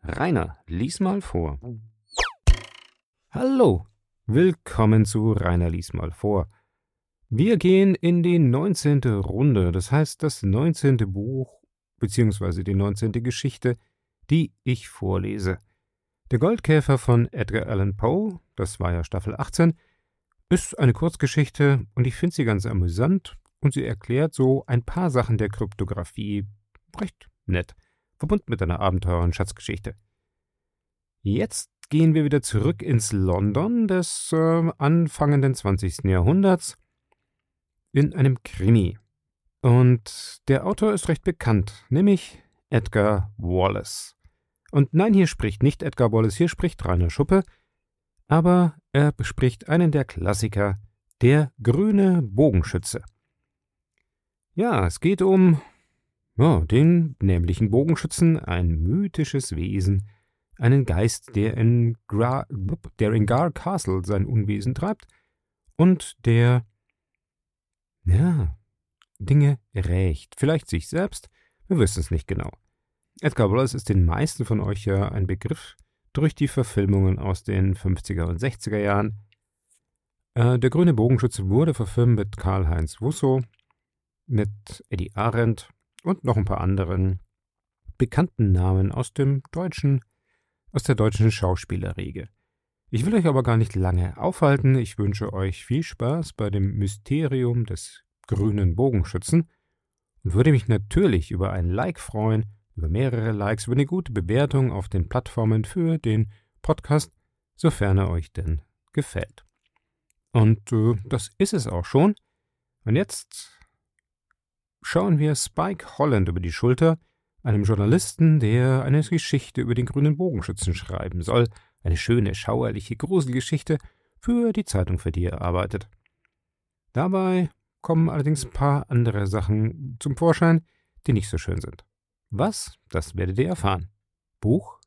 Rainer, lies mal vor. Hallo, willkommen zu Rainer lies mal vor. Wir gehen in die 19. Runde, das heißt das 19. Buch bzw. die 19. Geschichte, die ich vorlese. Der Goldkäfer von Edgar Allan Poe, das war ja Staffel 18, ist eine Kurzgeschichte und ich finde sie ganz amüsant und sie erklärt so ein paar Sachen der Kryptographie recht nett, verbunden mit einer Abenteuer- und Schatzgeschichte. Jetzt gehen wir wieder zurück ins London des anfangenden 20. Jahrhunderts in einem Krimi. Und der Autor ist recht bekannt, nämlich Edgar Wallace. Und nein, hier spricht nicht Edgar Wallace, hier spricht Rainer Schuppe, aber er bespricht einen der Klassiker, der grüne Bogenschütze. Ja, es geht um den nämlichen Bogenschützen, ein mythisches Wesen, einen Geist, der in Gar Castle sein Unwesen treibt und der, Dinge rächt. Vielleicht sich selbst, wir wissen es nicht genau. Edgar Wallace ist den meisten von euch ja ein Begriff durch die Verfilmungen aus den 50er und 60er Jahren. Der grüne Bogenschütze wurde verfilmt mit Karl-Heinz Russo, mit Eddie Arendt und noch ein paar anderen bekannten Namen aus der deutschen Schauspielerriege. Ich will euch aber gar nicht lange aufhalten. Ich wünsche euch viel Spaß bei dem Mysterium des grünen Bogenschützen und würde mich natürlich über ein Like freuen, über mehrere Likes, über eine gute Bewertung auf den Plattformen für den Podcast, sofern er euch denn gefällt. Und das ist es auch schon. Und jetzt schauen wir Spike Holland über die Schulter, einem Journalisten, der eine Geschichte über den grünen Bogenschützen schreiben soll. Eine schöne, schauerliche Gruselgeschichte für die Zeitung, für die er arbeitet. Dabei kommen allerdings ein paar andere Sachen zum Vorschein, die nicht so schön sind. Was? Das werdet ihr erfahren. Buch